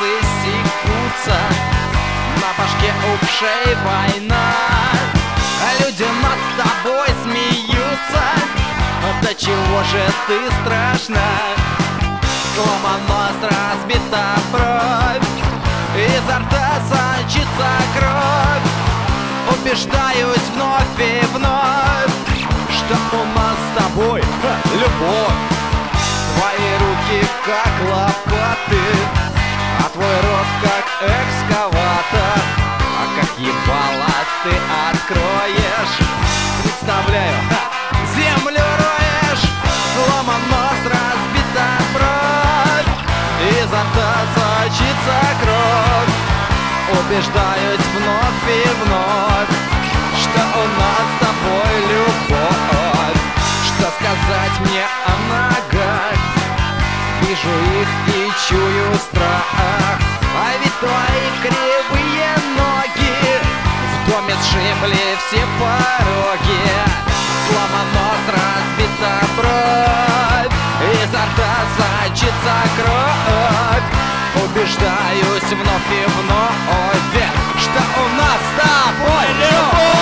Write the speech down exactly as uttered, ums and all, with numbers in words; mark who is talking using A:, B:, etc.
A: волосы секутся, на башке ушей война, а люди над тобой смеются. До чего же ты страшна? Сломан нос, разбита бровь, изо рта сочится кровь. Убеждаюсь вновь и вновь, что у нас с тобой ха, любовь. Твои руки как лопаты, а твой рот как экскаватор. А как ебало ты откроешь, представляю, ха, землю роешь. Сломан нос, разбита бровь, изо рта сочится кровь. Убеждаюсь вновь и вновь, что у нас с тобой любовь. Что сказать мне о ногах? Вижу их и чую страх. А ведь твои кривые ноги в доме сшибли все пороги. Сломан нос, разбита бровь, изо рта сочится кровь. Убеждаюсь вновь и вновь, что у нас с тобой любовь.